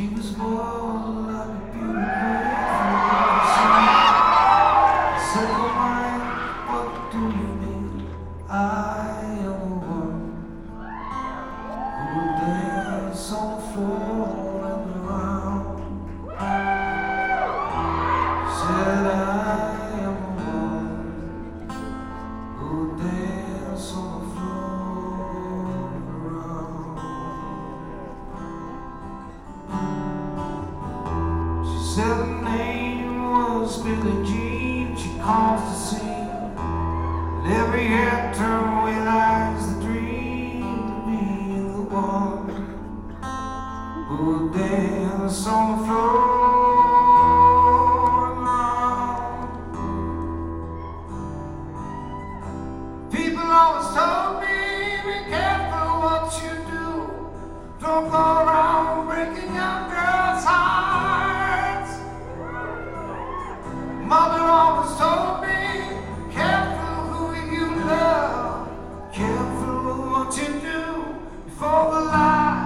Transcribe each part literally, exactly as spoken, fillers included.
She was born like a beautiful sun. Said, oh my, what do you mean? I am the one who will dance on the floor and around. Said I am the one who will dance on the floor and around. She said her name was Billie Jean. She caused a scene. And every head turned with eyes that dreamed of being the one who would dance on the floor and round. People always told me, be careful what you do. Don't go around breaking young girls' hearts. Mother always told me, careful who you love, careful what you do before the lie.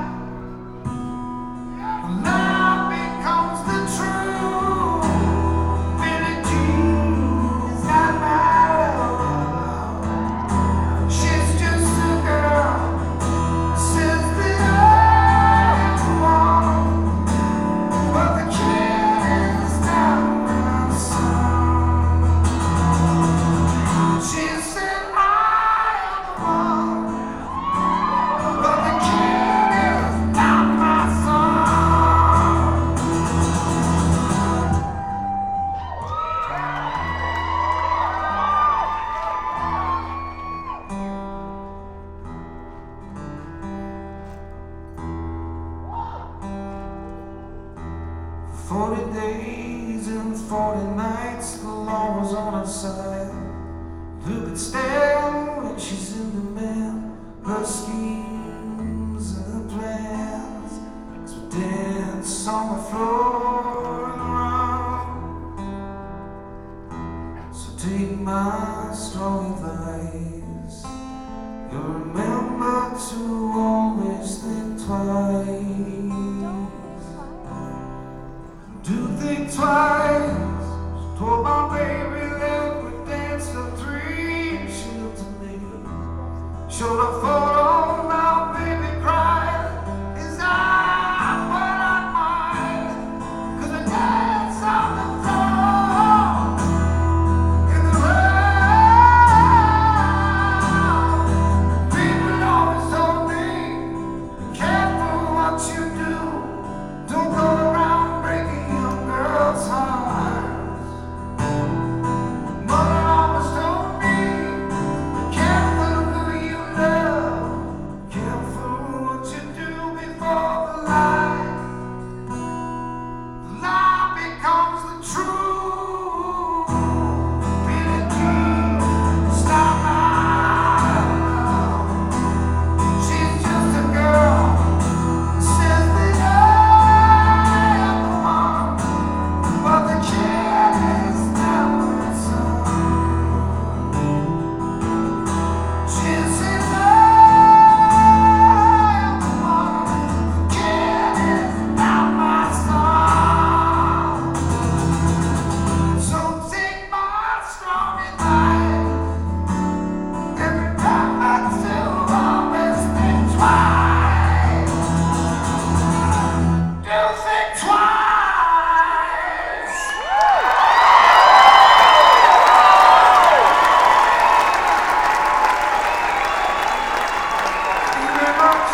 The lie becomes the truth. Billie Jean's not my love. She's just a girl. Says that I'm the one, but the kid is not my son. She said I am the one, but the kid is not my son. Forty days and forty nights, the law was on her side. Who could stand when she's in demand? Her schemes and her plans. So dance on the floor and around. So take my strong advice. You'll remember to always think twice. Do think twice. She told my baby that we danced till three. She looked at me, showed her photo, now baby cried. His eyes were not mine, 'cause we danced on the floor in the rain. People always told me, be careful what you do. Don't go around breaking young girls' hearts. Mother always told me, be careful who you love, careful what you do before the lie. The lie becomes the truth. Billie Jean, stop now. She's just a girl. Says that I am the one, but the kid is not my son. She says I am the one, the kid is not my son. So take my strong advice. Every time I still always think twice. Do think twice. Thank you very much.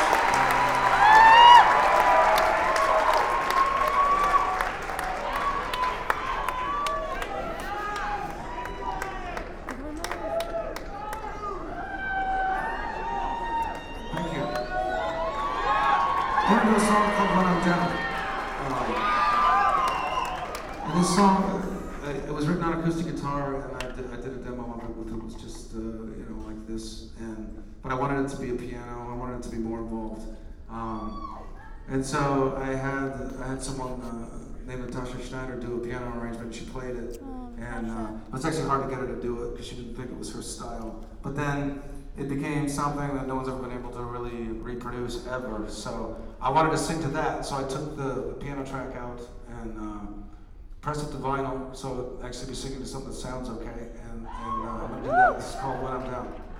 Thank you. We're gonna do a song called When I'm Down. Um, and this song, uh, it was written on acoustic guitar, and I did, I did a demo of it with it was just, uh, you know, like this. And but I wanted it to be a piano. I wanted it to be more involved. Um, and so I had I had someone uh, named Natasha Schneider do a piano arrangement. She played it, and uh, it was actually hard to get her to do it because she didn't think it was her style. But then it became something that no one's ever been able to really reproduce ever. So I wanted to sing to that, so I took the, the piano track out and uh, pressed it to vinyl, so I'd actually be singing to something that sounds okay. And, and uh, I'm gonna do that. This is called When I'm Down.